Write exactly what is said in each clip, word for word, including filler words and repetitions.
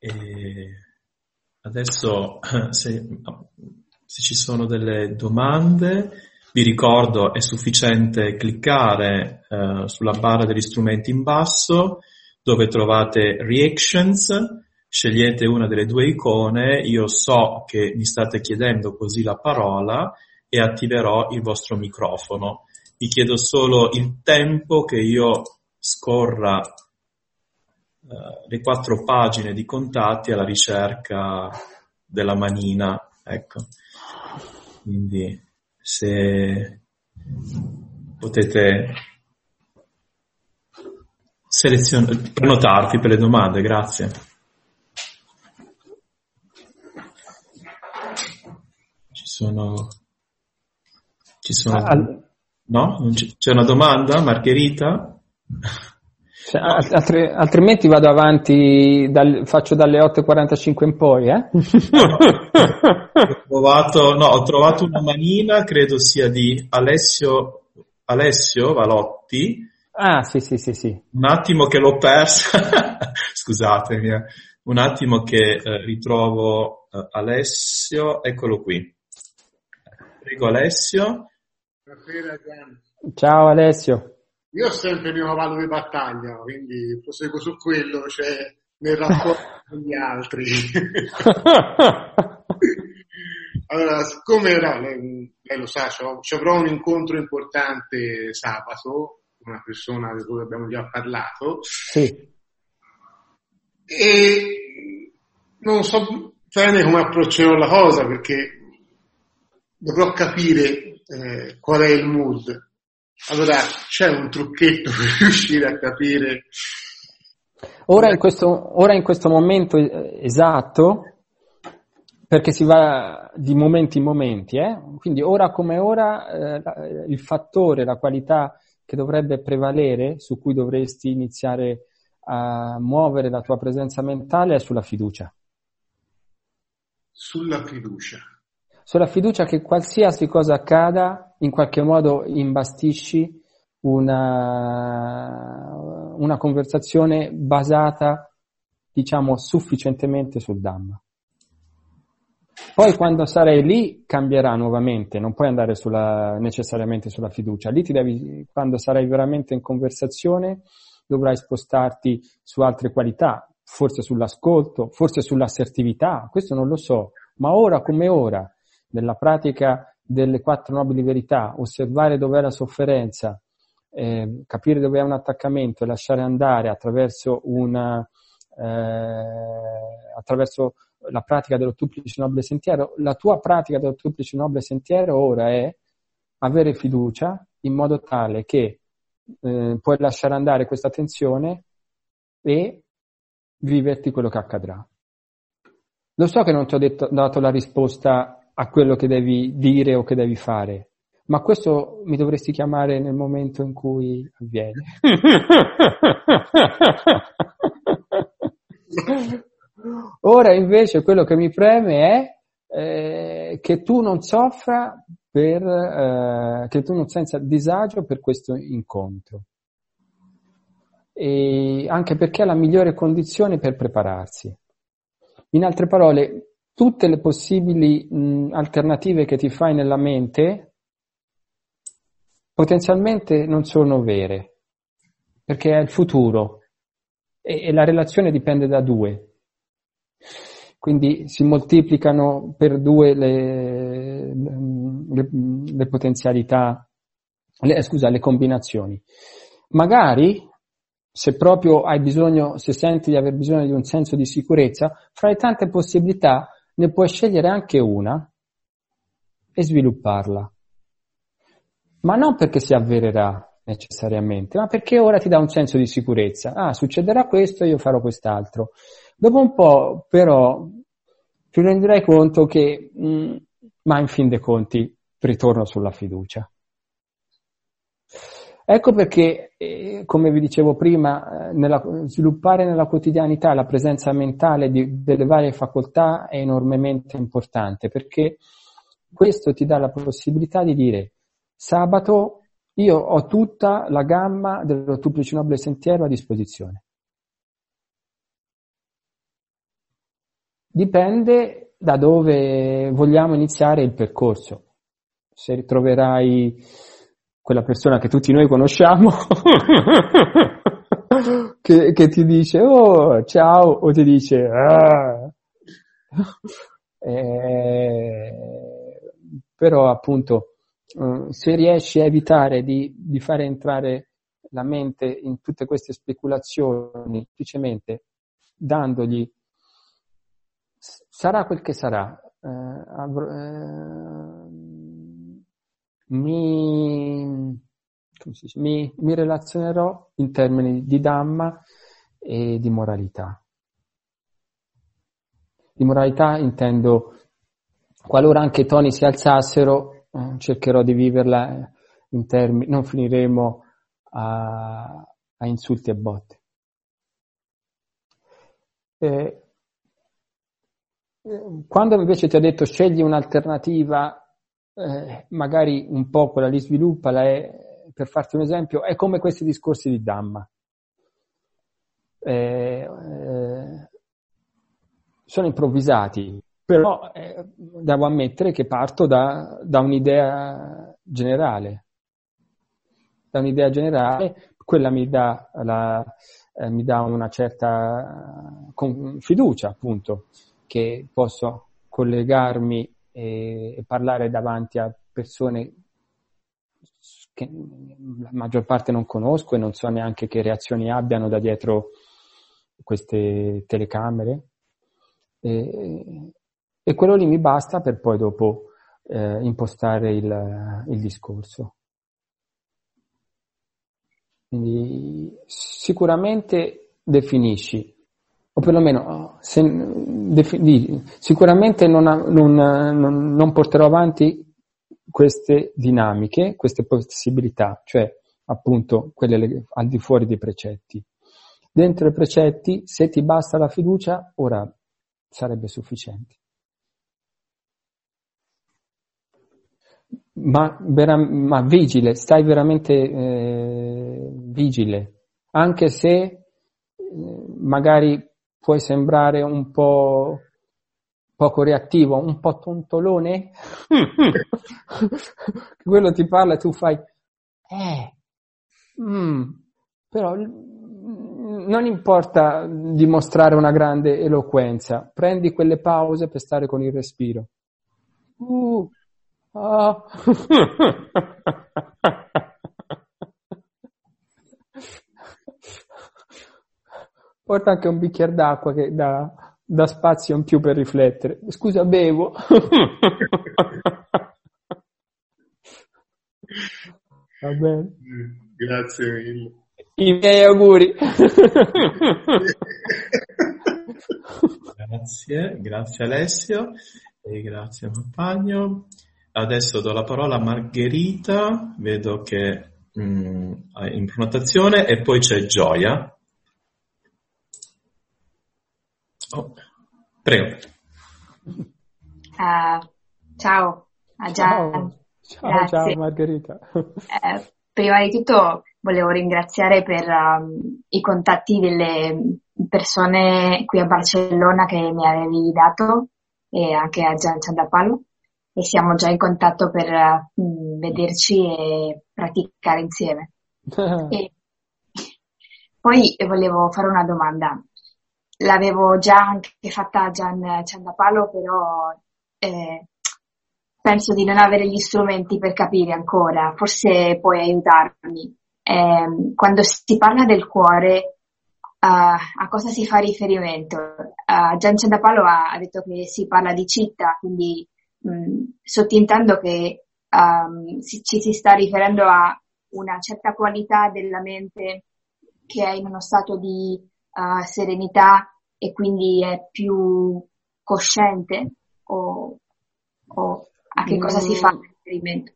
E adesso se, se ci sono delle domande, vi ricordo è sufficiente cliccare eh, sulla barra degli strumenti in basso dove trovate Reactions, scegliete una delle due icone, io so che mi state chiedendo così la parola e attiverò il vostro microfono. Vi chiedo solo il tempo che io scorra uh, le quattro pagine di contatti alla ricerca della manina, ecco. Quindi se potete selezionare, prenotarvi per le domande, grazie. Ci sono ci sono Al... no? Non c'è, c'è una domanda, Margherita? Cioè, altri, altrimenti vado avanti, dal, faccio dalle otto e quarantacinque in poi, eh? No, ho trovato, no, ho trovato una manina, credo sia di Alessio, Alessio Valotti. Ah, sì, sì, sì, sì. Un attimo che l'ho persa, scusatemi, eh. Un attimo che eh, ritrovo eh, Alessio, eccolo qui. Prego Alessio. Buonasera Gian. Ciao Alessio. Io ho sempre il mio cavallo di battaglia, quindi proseguo su quello, cioè nel rapporto con gli altri. Allora, siccome era, lei, lei lo sa, ci avrò un incontro importante sabato, con una persona di cui abbiamo già parlato, sì. E non so bene come approccerò la cosa, perché dovrò capire eh, qual è il mood. Allora, c'è un trucchetto per riuscire a capire? Ora in questo, ora in questo momento esatto, perché si va di momenti in momenti, eh? Quindi ora come ora eh, il fattore, la qualità che dovrebbe prevalere, su cui dovresti iniziare a muovere la tua presenza mentale, è sulla fiducia. Sulla fiducia. Sulla fiducia che qualsiasi cosa accada, in qualche modo imbastisci una, una conversazione basata, diciamo, sufficientemente sul Dhamma. Poi quando sarai lì cambierà nuovamente, non puoi andare sulla, necessariamente sulla fiducia. Lì ti devi, quando sarai veramente in conversazione, dovrai spostarti su altre qualità, forse sull'ascolto, forse sull'assertività, questo non lo so, ma ora come ora, nella pratica delle quattro nobili verità, osservare dov'è la sofferenza, eh, capire dove è un attaccamento e lasciare andare attraverso una eh, attraverso la pratica dell'ottuplice nobile sentiero. La tua pratica dell'ottuplice nobile sentiero ora è avere fiducia in modo tale che eh, puoi lasciare andare questa tensione e viverti quello che accadrà. Lo so che non ti ho detto, dato la risposta a quello che devi dire o che devi fare, ma questo mi dovresti chiamare nel momento in cui avviene. Ora invece quello che mi preme è eh, che tu non soffra per eh, che tu non senza disagio per questo incontro, e anche perché è la migliore condizione per prepararsi. In altre parole, tutte le possibili mh, alternative che ti fai nella mente potenzialmente non sono vere, perché è il futuro e, e la relazione dipende da due. Quindi si moltiplicano per due le, le, le potenzialità, le, scusa, le combinazioni. Magari, se proprio hai bisogno, se senti di aver bisogno di un senso di sicurezza, fra le tante possibilità ne puoi scegliere anche una e svilupparla. Ma non perché si avvererà necessariamente, ma perché ora ti dà un senso di sicurezza. Ah, succederà questo, io farò quest'altro. Dopo un po', però, ti renderai conto che, mh, ma in fin dei conti, ritorno sulla fiducia. Ecco perché, eh, come vi dicevo prima, eh, nella, sviluppare nella quotidianità la presenza mentale di, delle varie facoltà è enormemente importante, perché questo ti dà la possibilità di dire: sabato io ho tutta la gamma dell'ottuplice nobile sentiero a disposizione. dipende da dove vogliamo iniziare il percorso. Se ritroverai quella persona che tutti noi conosciamo che, che ti dice oh ciao o ti dice ah. eh, però appunto se riesci a evitare di, di fare entrare la mente in tutte queste speculazioni, semplicemente dandogli sarà quel che sarà, eh, avrò, eh, mi, come si dice, mi, mi relazionerò in termini di Dhamma e di moralità. Di moralità intendo, qualora anche i toni si alzassero, eh, cercherò di viverla in termini, non finiremo a, a insulti e botte. Eh, quando invece ti ho detto scegli un'alternativa, eh, magari un po' quella lì sviluppala, è, per farti un esempio, è come questi discorsi di Dhamma. Eh, eh, sono improvvisati, però eh, devo ammettere che parto da, da un'idea generale. Da un'idea generale, quella mi dà, la, eh, mi dà una certa con, fiducia, appunto, che posso collegarmi e, e parlare davanti a persone che la maggior parte non conosco e non so neanche che reazioni abbiano da dietro queste telecamere. E, e quello lì mi basta per poi dopo eh, impostare il, il discorso. Quindi sicuramente definisci, o perlomeno se, defini, sicuramente non, non, non, non porterò avanti queste dinamiche, queste possibilità, cioè appunto quelle al di fuori dei precetti. Dentro i precetti, se ti basta la fiducia, ora sarebbe sufficiente. Ma, vera, ma vigile, stai veramente eh, vigile, anche se eh, magari puoi sembrare un po' poco reattivo, un po' tontolone, quello ti parla e tu fai eh, mm, però non importa dimostrare una grande eloquenza, prendi quelle pause per stare con il respiro. Uh, ah. Porta anche un bicchiere d'acqua che dà, dà spazio in più per riflettere. Scusa, bevo. Va bene. Grazie mille. I miei auguri. Grazie, grazie Alessio e grazie compagno. Adesso do la parola a Margherita, vedo che mh, è in prenotazione, e poi c'è Gioia. Oh, prego. Uh, ciao a Gian. Ciao, ciao Margherita. Eh, prima di tutto volevo ringraziare per um, i contatti delle persone qui a Barcellona che mi avevi dato e anche a Gian Ciandapalo, e siamo già in contatto per uh, vederci e praticare insieme. E poi volevo fare una domanda. L'avevo già anche fatta a Gian Ciandapalo, però eh, penso di non avere gli strumenti per capire ancora, forse puoi aiutarmi. Eh, quando si parla del cuore, uh, a cosa si fa riferimento? Uh, Gian Ciandapalo ha, ha detto che si parla di citta, quindi mh, sottintendo che um, si, ci si sta riferendo a una certa qualità della mente che è in uno stato di uh, serenità e quindi è più cosciente, o, o a che cosa si fa riferimento?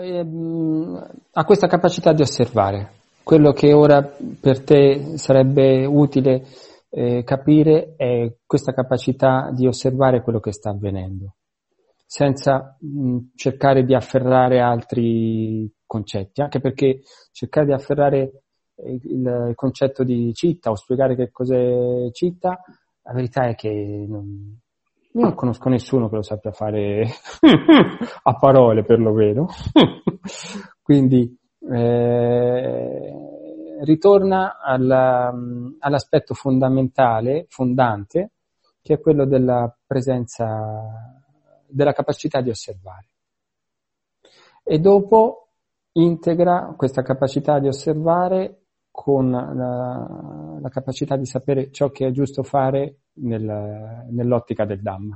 A questa capacità di osservare. Quello che ora per te sarebbe utile eh, capire è questa capacità di osservare quello che sta avvenendo, senza mh, cercare di afferrare altri concetti, anche perché cercare di afferrare il, il concetto di citta o spiegare che cos'è citta, la verità è che non, Io non conosco nessuno che lo sappia fare a parole, perlomeno. Quindi eh, ritorna alla, all'aspetto fondamentale, fondante, che è quello della presenza, della capacità di osservare. E dopo integra questa capacità di osservare con la, la capacità di sapere ciò che è giusto fare nel, nell'ottica del Dhamma.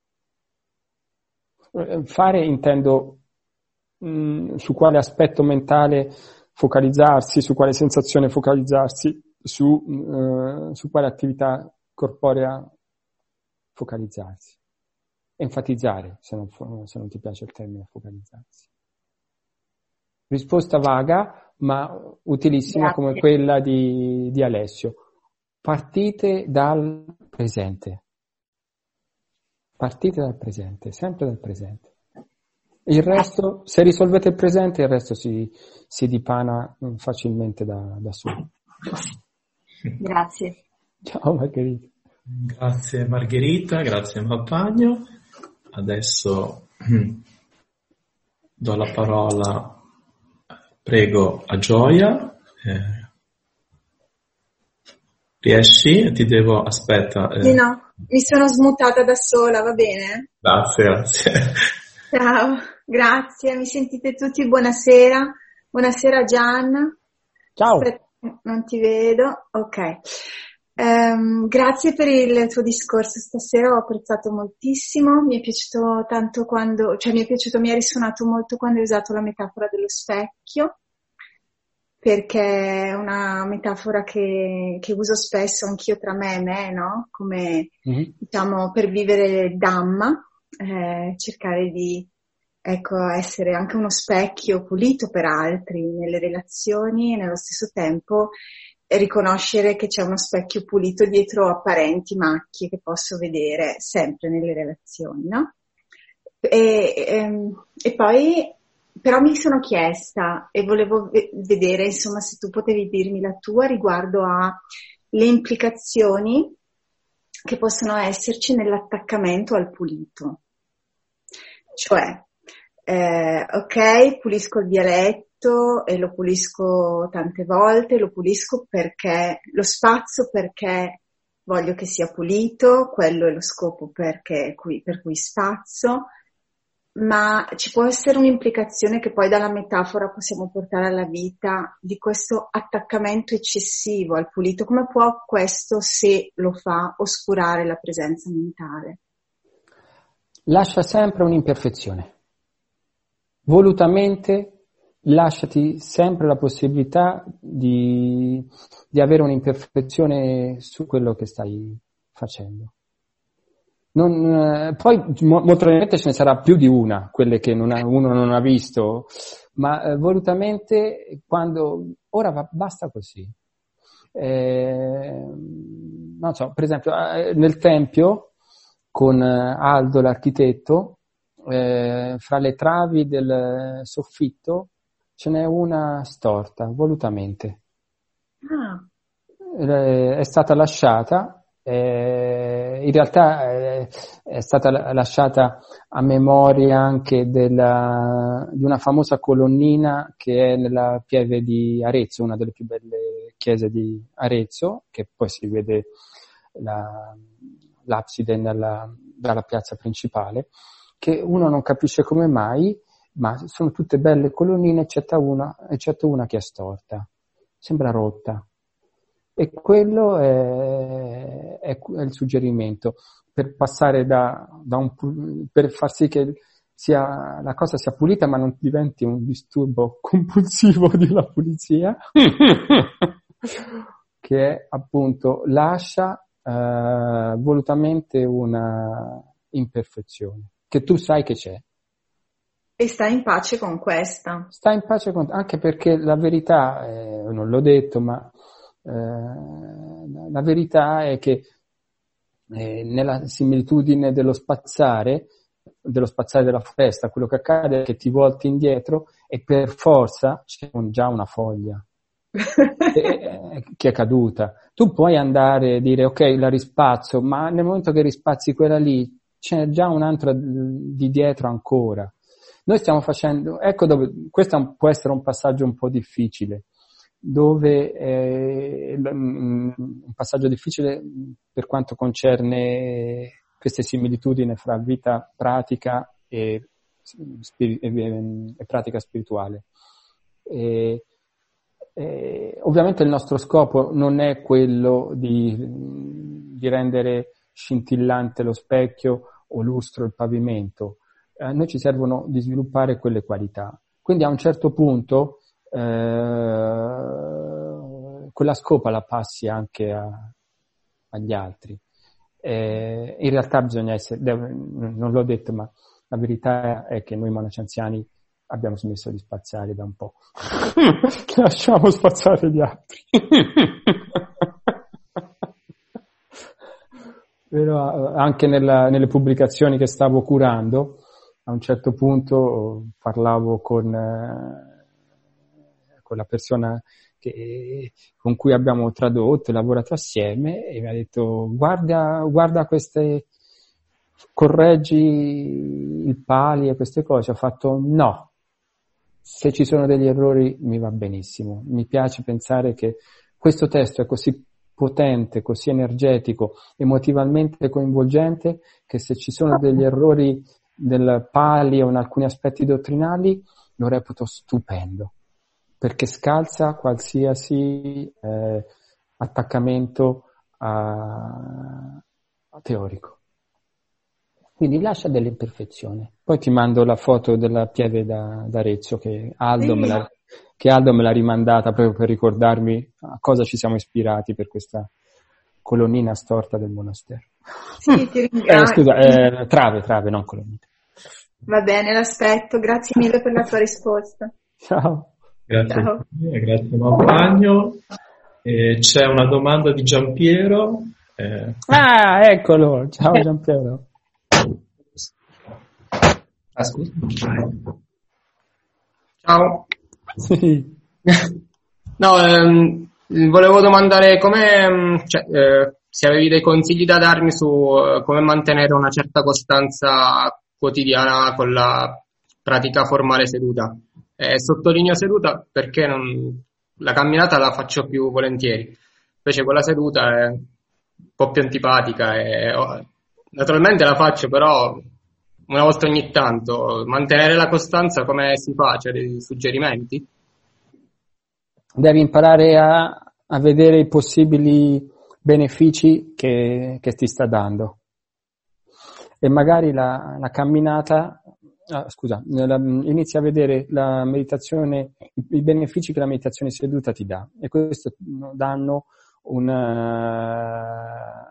Fare intendo mh, su quale aspetto mentale focalizzarsi, su quale sensazione focalizzarsi, su, uh, su quale attività corporea focalizzarsi. Enfatizzare, se non, se non ti piace il termine focalizzarsi. Risposta vaga, ma utilissima. Grazie. Come quella di, di Alessio. Partite dal presente. Partite dal presente, sempre dal presente. Il resto, se risolvete il presente, il resto si, si dipana facilmente da, da solo. Grazie. Ciao Margherita. Grazie Margherita, grazie Mapagno. Adesso do la parola, prego, a Gioia. Eh, riesci? Ti devo, aspetta. Eh. Sì, no, mi sono smutata da sola, va bene? Grazie, grazie. Ciao, grazie, mi sentite tutti? Buonasera. Buonasera Gian. Ciao. Aspetta, non ti vedo, ok. Um, grazie per il tuo discorso stasera, ho apprezzato moltissimo, mi è piaciuto tanto quando, cioè mi è piaciuto, mi ha risuonato molto quando hai usato la metafora dello specchio, perché è una metafora che, che uso spesso anch'io tra me e me, no? Come, mm-hmm. diciamo, per vivere il Dhamma, eh, cercare di, ecco, essere anche uno specchio pulito per altri nelle relazioni e nello stesso tempo riconoscere che c'è uno specchio pulito dietro apparenti macchie che posso vedere sempre nelle relazioni, no? E, e, e poi però mi sono chiesta e volevo ve- vedere insomma se tu potevi dirmi la tua riguardo alle implicazioni che possono esserci nell'attaccamento al pulito. Cioè, eh, ok, pulisco il dialetto e lo pulisco tante volte, lo pulisco perché lo spazio perché voglio che sia pulito, quello è lo scopo perché, cui, per cui spazio, ma ci può essere un'implicazione che poi dalla metafora possiamo portare alla vita di questo attaccamento eccessivo al pulito. Come può questo, se lo fa, oscurare la presenza mentale? Lascia sempre un'imperfezione. Volutamente lasciati sempre la possibilità di, di avere un'imperfezione su quello che stai facendo. Non, poi mo, molto probabilmente ce ne sarà più di una, quelle che non ha, uno non ha visto, ma eh, volutamente quando ora va, basta così. Eh, non so, per esempio eh, nel Tempio con Aldo l'architetto, eh, fra le travi del soffitto ce n'è una storta, volutamente. Ah. È stata lasciata, eh, in realtà è, è stata lasciata a memoria anche della, di una famosa colonnina che è nella pieve di Arezzo, una delle più belle chiese di Arezzo, che poi si vede la, l'abside nella, dalla piazza principale, che uno non capisce come mai, ma sono tutte belle colonnine eccetto una, eccetto una che è storta, sembra rotta. E quello è, è, è il suggerimento per passare da, da un, per far sì che sia, la cosa sia pulita ma non diventi un disturbo compulsivo della pulizia, che è appunto lascia eh, volutamente una imperfezione, che tu sai che c'è. E stai in pace con questa. Stai in pace con, anche perché la verità, eh, non l'ho detto, ma eh, la verità è che eh, nella similitudine dello spazzare, dello spazzare della foresta, quello che accade è che ti volti indietro e per forza c'è un, già una foglia che, che è caduta. Tu puoi andare e dire ok, la rispazzo, ma nel momento che rispazzi quella lì c'è già un altro di dietro ancora. Noi stiamo facendo, ecco dove, questo può essere un passaggio un po' difficile, dove eh, un passaggio difficile per quanto concerne queste similitudini fra vita pratica e, spiri- e, e pratica spirituale. E, e, ovviamente il nostro scopo non è quello di, di rendere scintillante lo specchio o lustro il pavimento. A noi ci servono di sviluppare quelle qualità. Quindi a un certo punto eh, quella scopa la passi anche a, agli altri. Eh, in realtà bisogna essere, deve, non l'ho detto, ma la verità è che noi monaci anziani abbiamo smesso di spazzare da un po'. Lasciamo spazzare gli altri. Però anche nella, nelle pubblicazioni che stavo curando, a un certo punto parlavo con, eh, con la persona che, con cui abbiamo tradotto e lavorato assieme, e mi ha detto guarda, guarda queste, correggi il pali e queste cose. Ho fatto no, se ci sono degli errori mi va benissimo, mi piace pensare che questo testo è così potente, così energetico, emotivamente coinvolgente, che se ci sono degli errori del pali o in alcuni aspetti dottrinali lo reputo stupendo, perché scalza qualsiasi eh, attaccamento a, a teorico. Quindi lascia delle imperfezioni. Poi ti mando la foto della pieve da, d'Arezzo che Aldo, sì. me l'ha, che Aldo me l'ha rimandata proprio per ricordarmi a cosa ci siamo ispirati per questa colonnina storta del monastero. Sì, ti ringrazio. Eh, scusa, eh, trave, trave, non colonnina. Va bene, l'aspetto. Grazie mille per la tua risposta. Ciao. Grazie, Ciao. grazie Maurizio. Eh, c'è una domanda di Giampiero. Eh. Ah, eccolo. Ciao Giampiero. Ah, scusa. Ciao. Sì. No, ehm, volevo domandare come, cioè, eh, se avevi dei consigli da darmi su eh, come mantenere una certa costanza quotidiana con la pratica formale seduta. Eh, sottolineo seduta perché non, la camminata la faccio più volentieri, invece quella seduta è un po' più antipatica e, oh, naturalmente la faccio, però una volta ogni tanto. Mantenere la costanza come si fa? C'è dei suggerimenti? Devi imparare a, a vedere i possibili benefici che, che ti sta dando, e magari la, la camminata ah, scusa la, inizi a vedere la meditazione, i benefici che la meditazione seduta ti dà, e questo danno una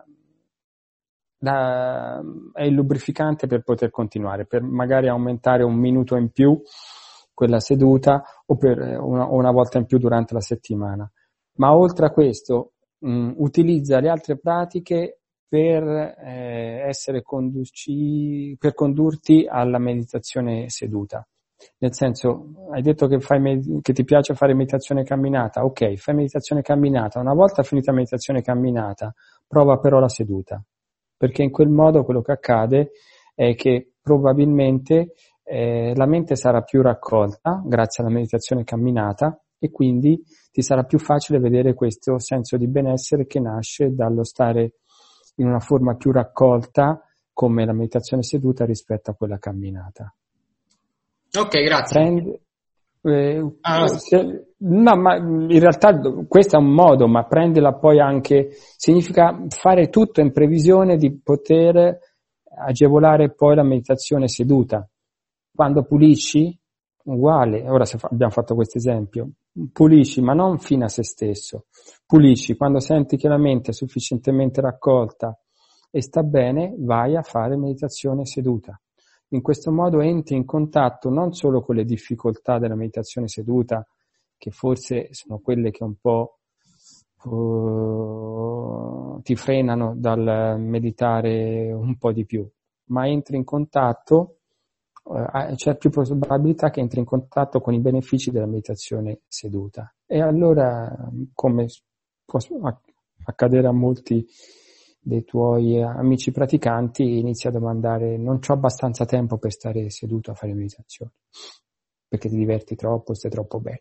Da, è il lubrificante per poter continuare, per magari aumentare un minuto in più quella seduta o per una, una volta in più durante la settimana. Ma oltre a questo mh, utilizza le altre pratiche per eh, essere conduci, per condurti alla meditazione seduta. Nel senso, hai detto che, fai med- che ti piace fare meditazione camminata, ok, fai meditazione camminata, una volta finita la meditazione camminata prova però la seduta, perché in quel modo quello che accade è che probabilmente eh, la mente sarà più raccolta grazie alla meditazione camminata, e quindi ti sarà più facile vedere questo senso di benessere che nasce dallo stare in una forma più raccolta come la meditazione seduta rispetto a quella camminata. Ok, grazie. Prendi, eh, ah, se, no, ma in realtà questo è un modo, ma prendila poi anche, significa fare tutto in previsione di poter agevolare poi la meditazione seduta. Quando pulisci, uguale, ora se fa, abbiamo fatto questo esempio, pulisci ma non fino a se stesso, pulisci quando senti che la mente è sufficientemente raccolta e sta bene, vai a fare meditazione seduta. In questo modo entri in contatto non solo con le difficoltà della meditazione seduta, che forse sono quelle che un po' uh, ti frenano dal meditare un po' di più, ma entri in contatto, uh, c'è più probabilità che entri in contatto con i benefici della meditazione seduta. E allora, come può accadere a molti dei tuoi amici praticanti, inizi a domandare: non c'ho abbastanza tempo per stare seduto a fare meditazione, perché ti diverti troppo, stai troppo bene.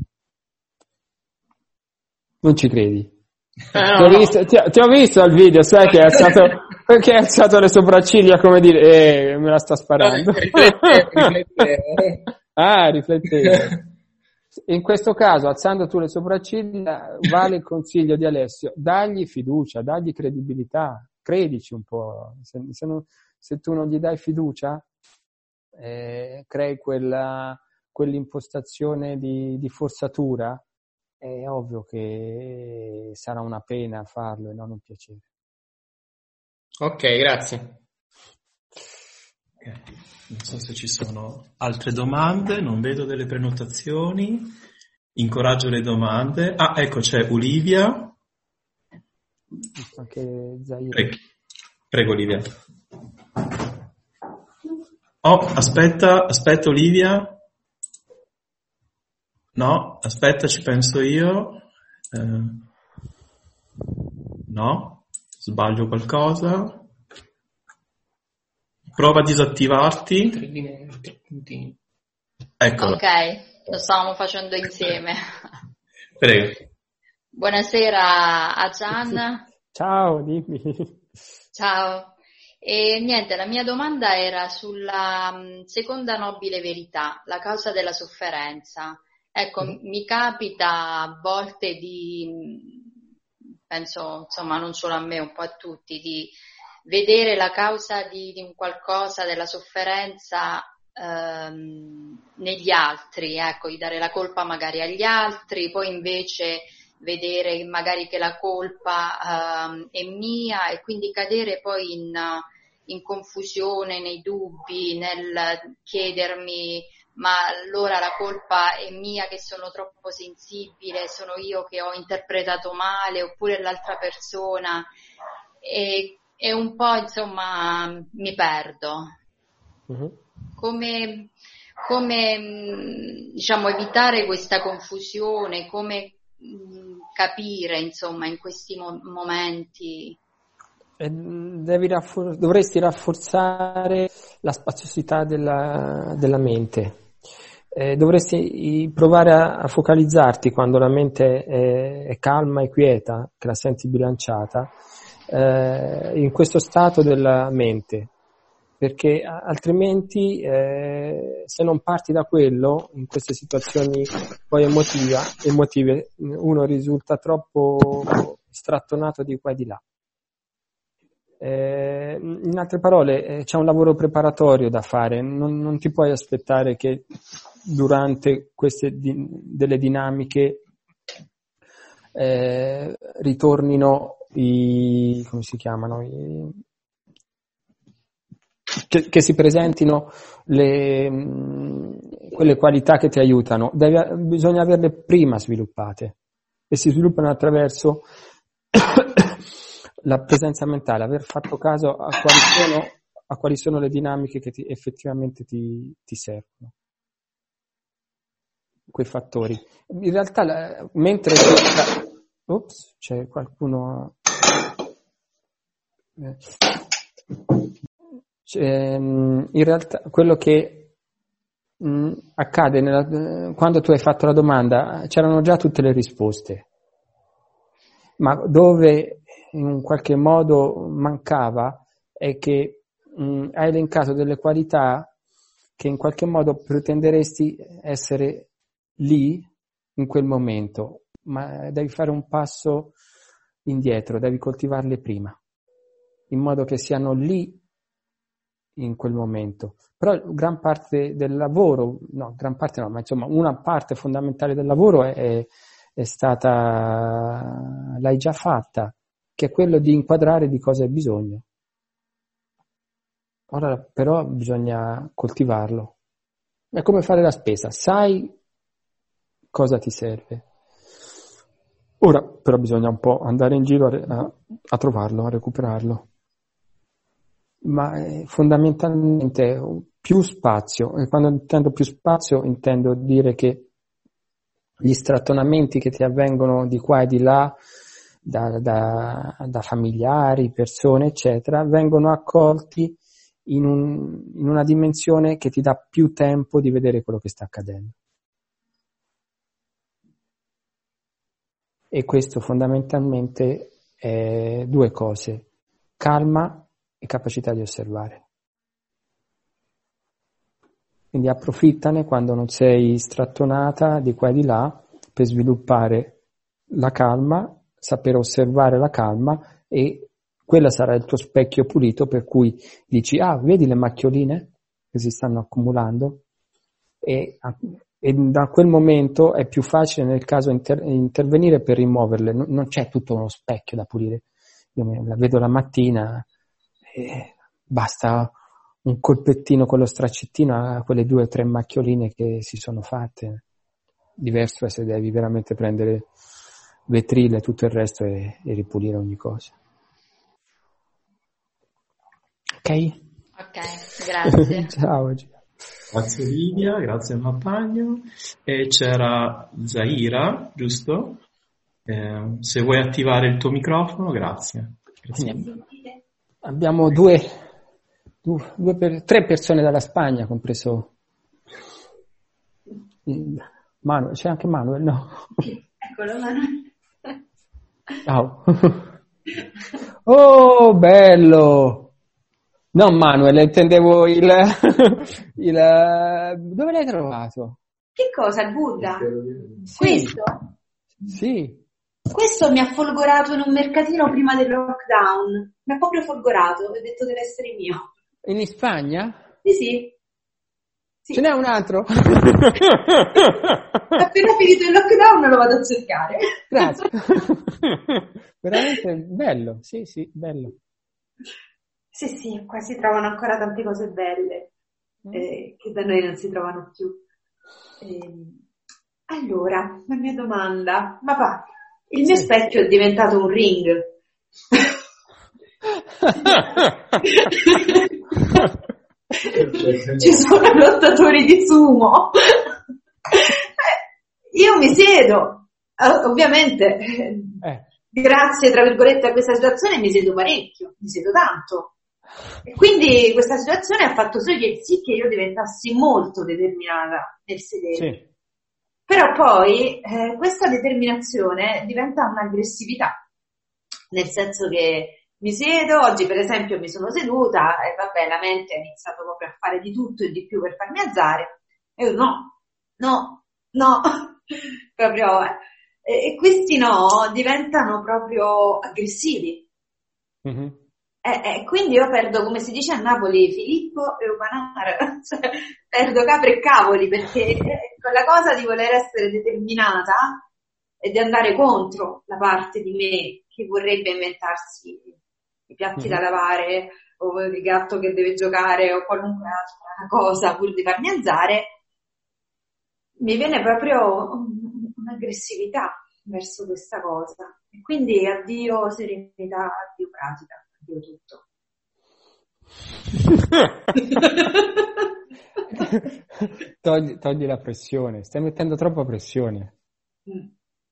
Non ci credi? Eh, ti, no, ho no. visto, ti, ti ho visto al video, sai che è alzato, perché ha alzato le sopracciglia come dire eh, me la sta sparando. Riflettevo, riflettevo. Ah, riflettevo. In questo caso, alzando tu le sopracciglia, vale il consiglio di Alessio: dagli fiducia, dagli credibilità, credici un po'. Se, se, non, se tu non gli dai fiducia, eh, crei quella, quell'impostazione di, di forzatura, è ovvio che sarà una pena farlo e non un piacere. Ok, grazie. Okay. Non so se ci sono altre domande, non vedo delle prenotazioni, incoraggio le domande. Ah, ecco, c'è Olivia. Anche Zaire. Prego, Prego Olivia. Oh, aspetta, aspetta Olivia. No, aspetta, ci penso io. Eh, no, sbaglio qualcosa. Prova a disattivarti. Tre linee, tre puntini. Eccola. Ok, lo stavamo facendo insieme. Prego. Buonasera a Gian. Ciao, dimmi. Ciao. E niente, la mia domanda era sulla mh, seconda nobile verità, la causa della sofferenza. Ecco, mm. mi capita a volte di, penso, insomma, non solo a me, un po' a tutti, di vedere la causa di, di un qualcosa, della sofferenza ehm, negli altri, ecco, di dare la colpa magari agli altri, poi invece vedere magari che la colpa ehm, è mia e quindi cadere poi in, in confusione, nei dubbi, nel chiedermi: ma allora la colpa è mia che sono troppo sensibile, sono io che ho interpretato male, oppure l'altra persona, e, e un po' insomma mi perdo. Uh-huh. Come, come diciamo evitare questa confusione, come capire insomma in questi mo- momenti? Devi raffor- dovresti rafforzare la spaziosità della, della mente. Eh, dovresti provare a, a focalizzarti quando la mente è, è calma e quieta, che la senti bilanciata, eh, in questo stato della mente, perché altrimenti eh, se non parti da quello, in queste situazioni poi emotiva, emotive, uno risulta troppo strattonato di qua e di là. Eh, in altre parole, eh, c'è un lavoro preparatorio da fare, non, non ti puoi aspettare che durante queste di, delle dinamiche eh, ritornino i, come si chiamano, i, che, che si presentino le, mh, quelle qualità che ti aiutano. Devi, bisogna averle prima sviluppate, e si sviluppano attraverso la presenza mentale, aver fatto caso a quali sono, a quali sono le dinamiche che ti, effettivamente ti, ti servono, quei fattori. In realtà, la, mentre ops, c'è qualcuno, c'è, in realtà quello che mh, accade nella, quando tu hai fatto la domanda, c'erano già tutte le risposte, ma dove in un qualche modo mancava è che mh, hai elencato delle qualità che in qualche modo pretenderesti essere lì in quel momento, ma devi fare un passo indietro, devi coltivarle prima, in modo che siano lì in quel momento. Però gran parte del lavoro, no, gran parte no, ma insomma una parte fondamentale del lavoro è, è, è stata, l'hai già fatta, che è quello di inquadrare di cosa hai bisogno. Ora però bisogna coltivarlo. È come fare la spesa, sai cosa ti serve. Ora però bisogna un po' andare in giro a, a trovarlo, a recuperarlo. Ma eh, fondamentalmente più spazio, e quando intendo più spazio intendo dire che gli strattonamenti che ti avvengono di qua e di là da, da, da familiari, persone, eccetera, vengono accolti in, un, in una dimensione che ti dà più tempo di vedere quello che sta accadendo. E questo fondamentalmente è due cose: calma e capacità di osservare. Quindi approfittane quando non sei strattonata di qua e di là per sviluppare la calma, sapere osservare la calma, e quella sarà il tuo specchio pulito per cui dici: ah, vedi le macchioline che si stanno accumulando? E, e da quel momento è più facile nel caso inter- intervenire per rimuoverle. Non, non c'è tutto uno specchio da pulire. Io me la vedo la mattina e basta un colpettino con lo straccettino a quelle due o tre macchioline che si sono fatte. Diverso è se devi veramente prendere vetrile e tutto il resto e, e ripulire ogni cosa. Ok? Ok, grazie. Ciao. Grazie Livia, grazie a Mapagno. E c'era Zaira, giusto? Eh, se vuoi attivare il tuo microfono, grazie. Grazie. Abbiamo due, due, due per, tre persone dalla Spagna, compreso Manuel. C'è anche Manuel, no? Eccolo Manuel. Ciao. Oh, bello! No, Manuel, intendevo il, il... Dove l'hai trovato? Che cosa? Il Buddha? Sì. Questo? Sì. Questo mi ha folgorato in un mercatino prima del lockdown. Mi ha proprio folgorato, ho detto deve essere mio. In Spagna? Sì, sì. Sì. Ce n'è un altro? Appena finito il lockdown lo vado a cercare. Grazie. Veramente bello, sì, sì, bello. Sì, sì, qua si trovano ancora tante cose belle eh, che da noi non si trovano più. Eh, allora, la mia domanda, ma va, il mio sì. specchio è diventato un ring. Ci sono lottatori di sumo. Io mi siedo, ovviamente, eh. grazie tra virgolette a questa situazione mi siedo parecchio, mi siedo tanto. E quindi questa situazione ha fatto sì che io diventassi molto determinata nel sedere. Sì. Però poi eh, questa determinazione diventa un'aggressività, nel senso che mi siedo, oggi per esempio mi sono seduta e vabbè la mente ha iniziato proprio a fare di tutto e di più per farmi alzare e io no, no, no, proprio eh. e, e questi no diventano proprio aggressivi. Mm-hmm. E, e quindi io perdo, come si dice a Napoli, Filippo e Upanara, cioè, perdo capre e cavoli, perché quella cosa di voler essere determinata e di andare contro la parte di me che vorrebbe inventarsi i piatti mm-hmm. da lavare o il gatto che deve giocare o qualunque altra cosa pur di farmi alzare, mi viene proprio un'aggressività verso questa cosa. E quindi addio serenità, addio pratica. Tutto. togli, togli la pressione, stai mettendo troppa pressione. Mm.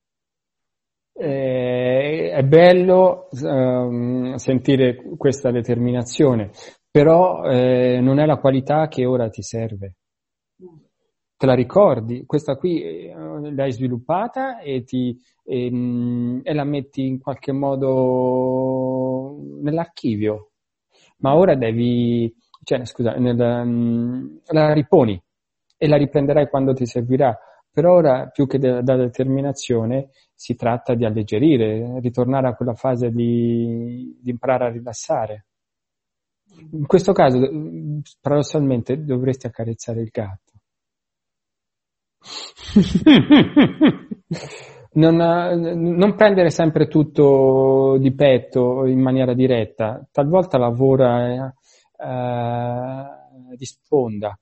Eh, è bello um, sentire questa determinazione, però eh, non è la qualità che ora ti serve. Mm. Te la ricordi? Questa qui eh, l'hai sviluppata e, ti, e, mh, e la metti in qualche modo nell'archivio, ma ora devi, cioè scusa, nel, mh, la riponi e la riprenderai quando ti servirà. Per ora, più che da de- determinazione, si tratta di alleggerire, ritornare a quella fase di, di imparare a rilassare. In questo caso, paradossalmente, dovresti accarezzare il gatto. non, non prendere sempre tutto di petto in maniera diretta, talvolta lavora eh, di sponda.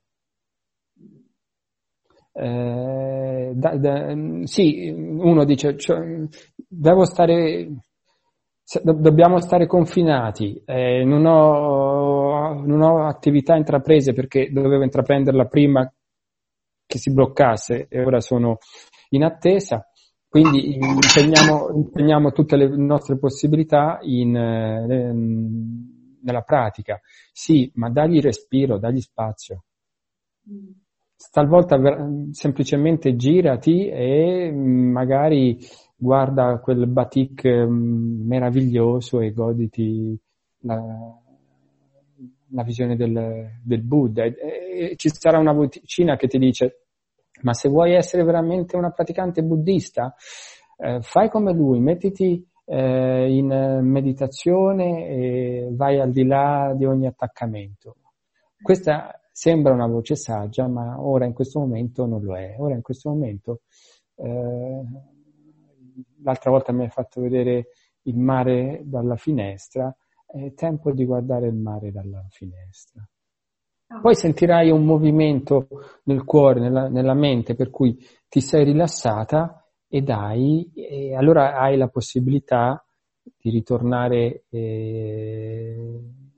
Eh, da, da, sì, uno dice cioè, devo stare do, dobbiamo stare confinati, eh, non ho non ho attività intraprese perché dovevo intraprenderla prima che si bloccasse e ora sono in attesa. quindi impegniamo, impegniamo tutte le nostre possibilità in, eh, nella pratica. Sì, ma dagli respiro, dagli spazio. Talvolta semplicemente girati e magari guarda quel batik meraviglioso e goditi la, la visione del, del Buddha. E, e ci sarà una vocina che ti dice: ma se vuoi essere veramente una praticante buddista, eh, fai come lui, mettiti eh, in meditazione e vai al di là di ogni attaccamento. Questa sembra una voce saggia, ma ora in questo momento non lo è. Ora in questo momento, eh, l'altra volta mi hai fatto vedere il mare dalla finestra, è tempo di guardare il mare dalla finestra. Poi sentirai un movimento nel cuore, nella, nella mente, per cui ti sei rilassata e dai, e allora hai la possibilità di ritornare eh,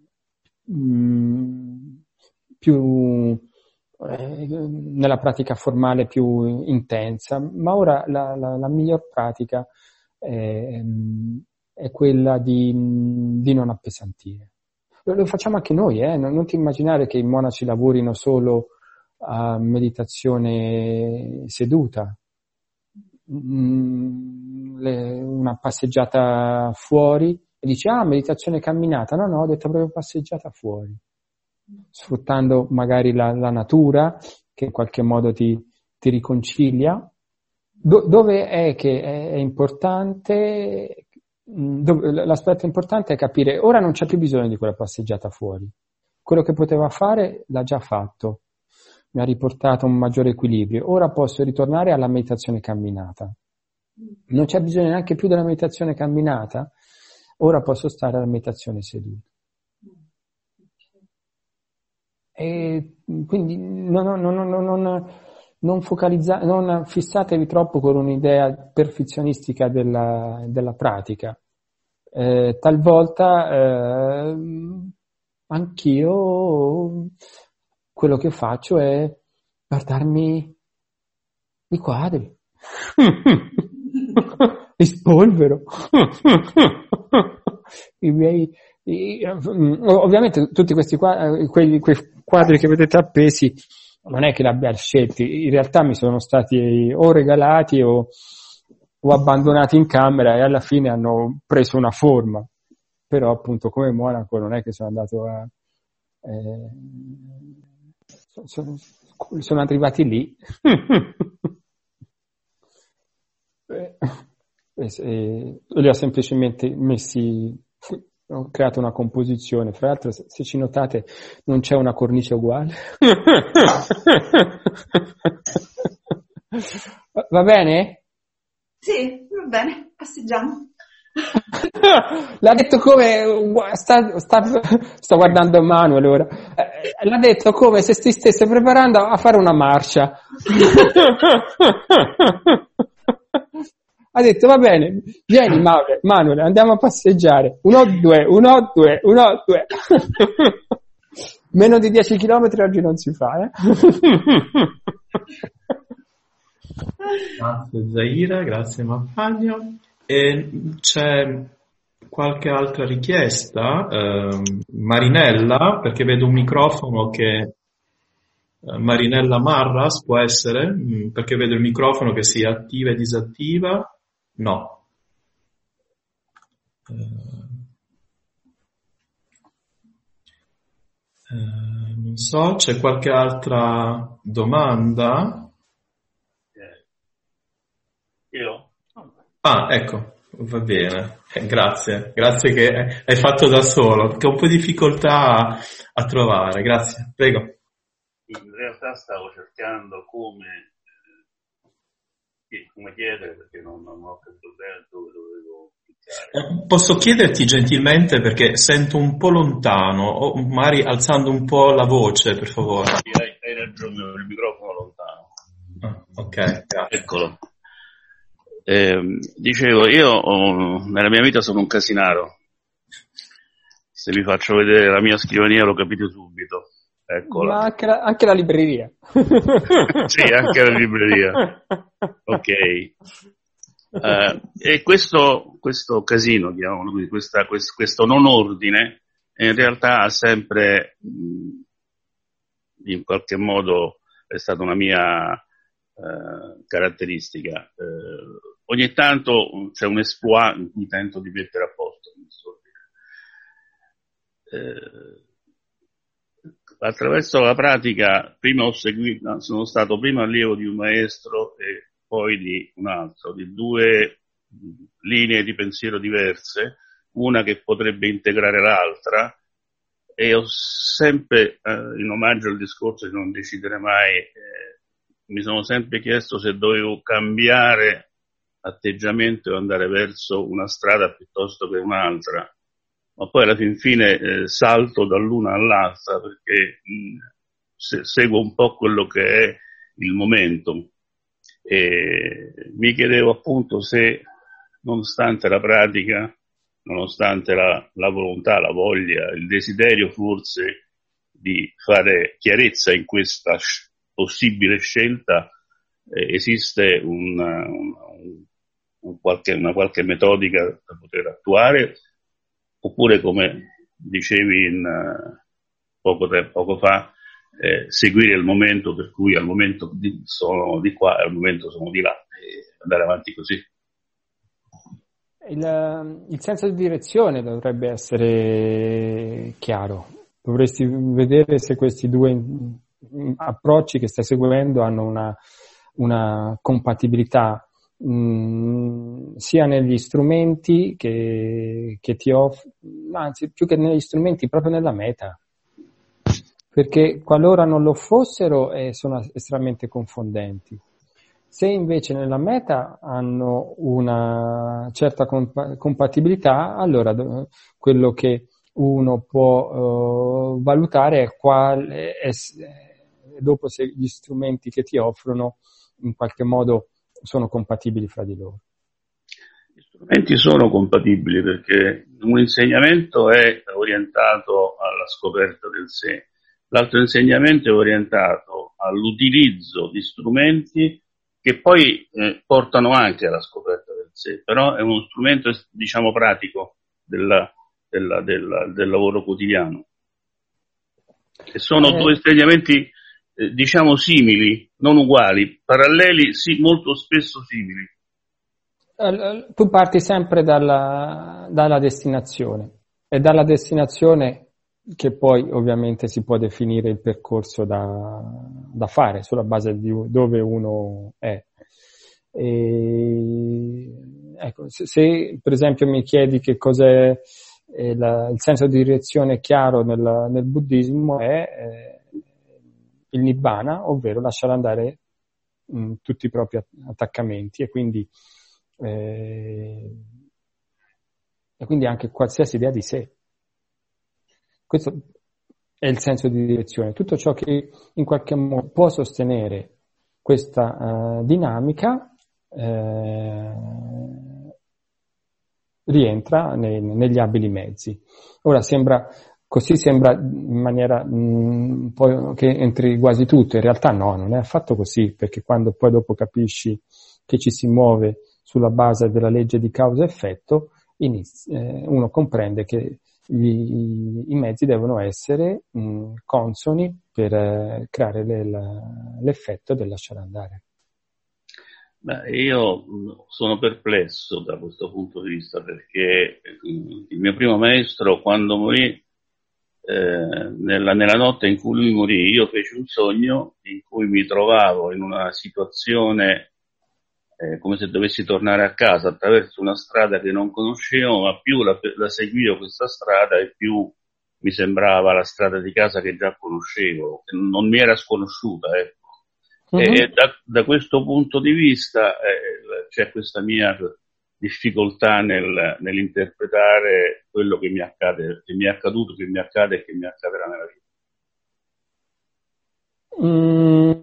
mh, più eh, nella pratica formale più intensa, ma ora la, la, la miglior pratica è, è quella di, di non appesantire. Lo facciamo anche noi, eh? non, non ti immaginare che i monaci lavorino solo a meditazione seduta. Mm, le, una passeggiata fuori e dici: ah, meditazione camminata. No, no, ho detto proprio passeggiata fuori, sfruttando magari la, la natura che in qualche modo ti, ti riconcilia. Do, dove è che è, è importante? L'aspetto importante è capire: ora non c'è più bisogno di quella passeggiata fuori, quello che poteva fare l'ha già fatto, mi ha riportato un maggiore equilibrio, ora posso ritornare alla meditazione camminata. Non c'è bisogno neanche più della meditazione camminata, ora posso stare alla meditazione seduta. E quindi non, non, non, non, non focalizzate, non fissatevi troppo con un'idea perfezionistica della, della pratica. Eh, talvolta eh, anch'io quello che faccio è guardarmi i quadri, li spolvero, i miei, i, ovviamente tutti questi quadri, quei, quei quadri che vedete appesi non è che li abbia scelti, in realtà mi sono stati o regalati o, o abbandonati in camera e alla fine hanno preso una forma, però appunto come monaco non è che sono andato a eh, sono, sono arrivati lì e, e, li ho semplicemente messi, ho creato una composizione. Fra l'altro, se ci notate, non c'è una cornice uguale. Va bene? Sì, va bene, passeggiamo. L'ha detto come sta, sta, sto guardando Manuel ora. L'ha detto come se ti stesse preparando a fare una marcia. Ha detto: va bene, vieni Manuel, Manuel, andiamo a passeggiare. Uno, due, uno, due, uno, due. Meno di dieci chilometri oggi non si fa, eh? Grazie Zaira, grazie Maffagno. E c'è qualche altra richiesta? Eh, Marinella, perché vedo un microfono che... Marinella Marras può essere? Perché vedo il microfono che si attiva e disattiva. No. Eh, eh, non so, c'è qualche altra domanda? Io? Ah, ecco, va bene. Eh, grazie, grazie che hai fatto da solo, che ho un po' di difficoltà a, a trovare. Grazie, prego. In realtà stavo cercando come, eh, come chiedere, perché non, non ho capito bene dove dovevo cliccare. Eh, posso chiederti gentilmente, perché sento un po' lontano, o magari alzando un po' la voce, per favore. Sì, hai, hai ragione, il microfono lontano. Ah, ok, grazie. Eccolo. Eh, dicevo, io ho, nella mia vita sono un casinaro. Se vi faccio vedere la mia scrivania lo capite subito. Eccola. Ma anche la, anche la libreria. Sì, anche la libreria. Ok. Eh, e questo, questo casino, chiamiamolo così, questa, questo, questo non ordine, in realtà ha sempre, mh, in qualche modo, è stata una mia eh, caratteristica. Eh, ogni tanto c'è un exploit in cui tento di mettere a posto questo ordine. Eh, attraverso la pratica, prima ho seguito, sono stato prima allievo di un maestro e poi di un altro, di due linee di pensiero diverse, una che potrebbe integrare l'altra, e ho sempre, eh, in omaggio al discorso di non decidere mai, eh, mi sono sempre chiesto se dovevo cambiare atteggiamento e andare verso una strada piuttosto che un'altra, ma poi alla fin fine eh, salto dall'una all'altra perché mh, se, seguo un po' quello che è il momentum. E mi chiedevo appunto se, nonostante la pratica, nonostante la, la volontà, la voglia, il desiderio forse di fare chiarezza in questa sh- possibile scelta, eh, esiste un, un, un qualche, una qualche metodica da poter attuare, oppure, come dicevi in, uh, poco, tempo, poco fa, eh, seguire il momento, per cui al momento di, sono di qua e al momento sono di là, e andare avanti così. Il, il senso di direzione dovrebbe essere chiaro. Dovresti vedere se questi due approcci che stai seguendo hanno una, una compatibilità mh, sia negli strumenti che, che ti offrono, anzi più che negli strumenti, proprio nella meta. Perché qualora non lo fossero eh, sono estremamente confondenti. Se invece nella meta hanno una certa comp- compatibilità, allora do- quello che uno può uh, valutare è quale è, è, dopo se gli strumenti che ti offrono in qualche modo sono compatibili fra di loro. Gli strumenti sono compatibili perché un insegnamento è orientato alla scoperta del sé, l'altro insegnamento è orientato all'utilizzo di strumenti che poi eh, portano anche alla scoperta del sé, però è uno strumento, diciamo, pratico della, della, della, del lavoro quotidiano. E sono eh. due insegnamenti, eh, diciamo, simili, non uguali, paralleli, sì, molto spesso simili. Tu parti sempre dalla, dalla destinazione, e dalla destinazione che poi ovviamente si può definire il percorso da, da fare sulla base di dove uno è. E, ecco, se, se per esempio mi chiedi che cos'è eh, la, il senso di direzione chiaro nel, nel buddismo è eh, il nibbana, ovvero lasciare andare mh, tutti i propri attaccamenti e quindi, eh, e quindi anche qualsiasi idea di sé. Questo è il senso di direzione. Tutto ciò che in qualche modo può sostenere questa uh, dinamica eh, rientra nei, negli abili mezzi. Ora sembra, così sembra in maniera mh, poi che entri quasi tutto, in realtà no, non è affatto così, perché quando poi dopo capisci che ci si muove sulla base della legge di causa-effetto, inizi, eh, uno comprende che Gli, i mezzi devono essere mh, consoni per eh, creare le, la, l'effetto del lasciare andare. Beh, io sono perplesso da questo punto di vista perché il mio primo maestro, quando morì, eh, nella, nella notte in cui lui morì, io feci un sogno in cui mi trovavo in una situazione Eh, come se dovessi tornare a casa attraverso una strada che non conoscevo, ma più la, la seguivo questa strada e più mi sembrava la strada di casa che già conoscevo, che non mi era sconosciuta, ecco. Uh-huh. E da, da questo punto di vista eh, c'è questa mia difficoltà nel, nell'interpretare quello che mi accade, che mi è accaduto, che mi accade e che mi accadrà nella vita. Mm.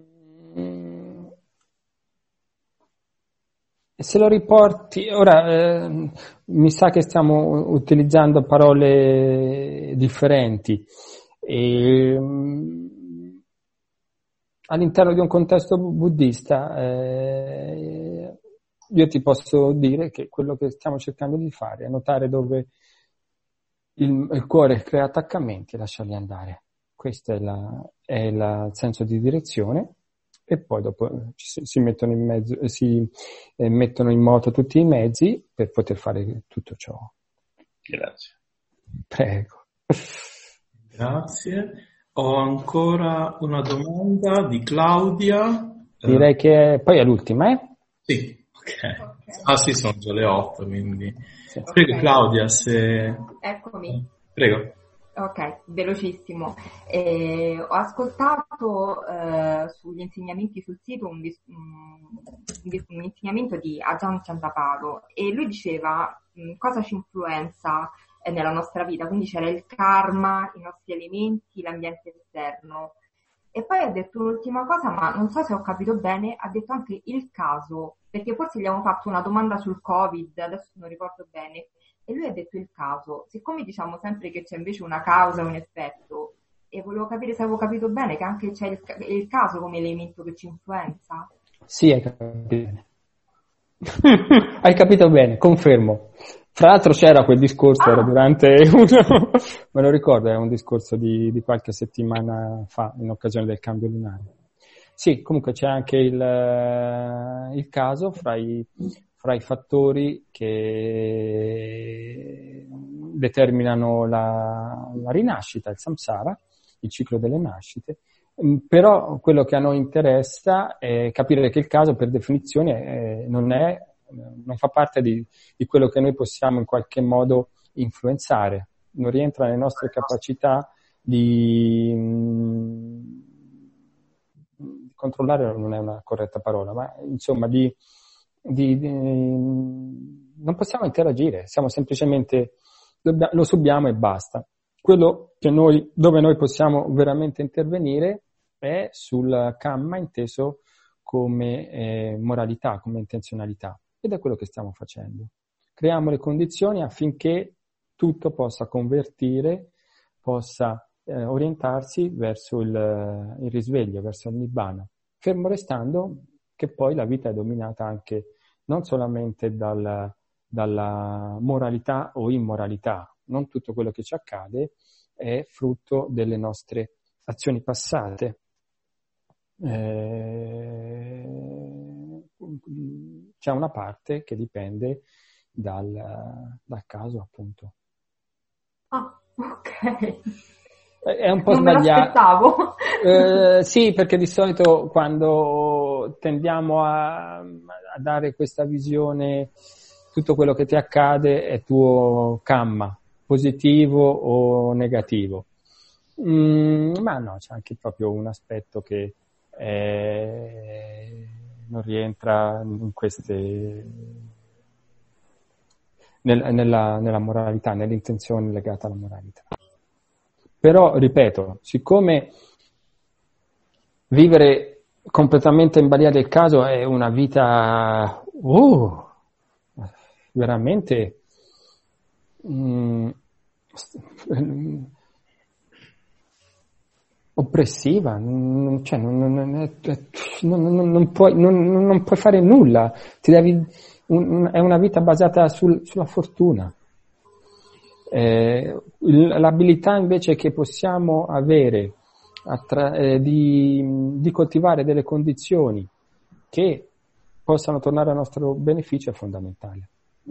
Se lo riporti, ora eh, mi sa che stiamo utilizzando parole differenti. E, um, all'interno di un contesto buddista, eh, io ti posso dire che quello che stiamo cercando di fare è notare dove il, il cuore crea attaccamenti e lasciarli andare. Questo è, la, è la, il senso di direzione, e poi dopo si, si, mettono in mezzo, si eh, mettono in moto tutti i mezzi per poter fare tutto ciò. Grazie. Prego. Grazie. Ho ancora una domanda di Claudia. Direi che poi è l'ultima, eh? Sì, ok. okay. Ah sì, sono già le otto, quindi... Sì. Prego okay. Claudia, se... Eccomi. Prego. Ok, velocissimo. Eh, ho ascoltato eh, sugli insegnamenti sul sito un, dis- un, un insegnamento di Ajahn Chantapalo, e lui diceva mh, cosa ci influenza eh, nella nostra vita, quindi c'era il karma, i nostri elementi, l'ambiente esterno. E poi ha detto un'ultima cosa, ma non so se ho capito bene, ha detto anche il caso, perché forse gli avevamo fatto una domanda sul Covid, adesso non ricordo bene, e lui ha detto il caso. Siccome diciamo sempre che c'è invece una causa e un effetto, e volevo capire se avevo capito bene che anche c'è il, il caso come elemento che ci influenza. Sì, hai capito bene. Hai capito bene, confermo. Fra l'altro c'era quel discorso, ah. era durante uno, me lo ricordo, era un discorso di, di qualche settimana fa, in occasione del cambio lunare. Sì, comunque c'è anche il, il caso fra i, fra i fattori che determinano la, la rinascita, il samsara, il ciclo delle nascite. Però quello che a noi interessa è capire che il caso, per definizione, non è, non fa parte di, di quello che noi possiamo in qualche modo influenzare, non rientra nelle nostre capacità di, di controllare, non è una corretta parola, ma insomma di, di, di non possiamo interagire, siamo semplicemente, lo subiamo e basta. Quello che noi, dove noi possiamo veramente intervenire è sul kamma inteso come eh, moralità, come intenzionalità, ed è quello che stiamo facendo. Creiamo le condizioni affinché tutto possa convertire, possa eh, orientarsi verso il, il risveglio, verso il nibbana, fermo restando che poi la vita è dominata anche non solamente dal, dalla moralità o immoralità. Non tutto quello che ci accade è frutto delle nostre azioni passate. Eh, c'è una parte che dipende dal, dal caso, appunto. Ah, ok. È un po' non sbagliato. Me l'aspettavo. Eh, sì, perché di solito quando tendiamo a, a dare questa visione, tutto quello che ti accade è tuo kamma, positivo o negativo. Mm, ma no, c'è anche proprio un aspetto che eh, non rientra in queste nel, nella, nella moralità, nell'intenzione legata alla moralità. Però, ripeto, siccome vivere completamente in balia del caso è una vita uh, veramente mm, oppressiva, non, cioè, non, non, non, non, puoi, non, non puoi fare nulla, ti devi, un, è una vita basata sul, sulla fortuna. Eh, l'abilità invece che possiamo avere attra- eh, di, di coltivare delle condizioni che possano tornare a nostro beneficio è fondamentale.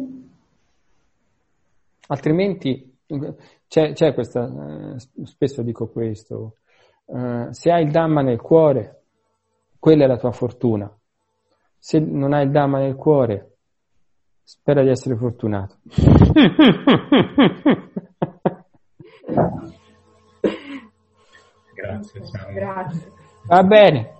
Altrimenti c'è, c'è questa, eh, spesso dico questo, eh, se hai il Dhamma nel cuore, quella è la tua fortuna. Se non hai il Dhamma nel cuore, spera di essere fortunato. Grazie, ciao. Grazie. Va bene.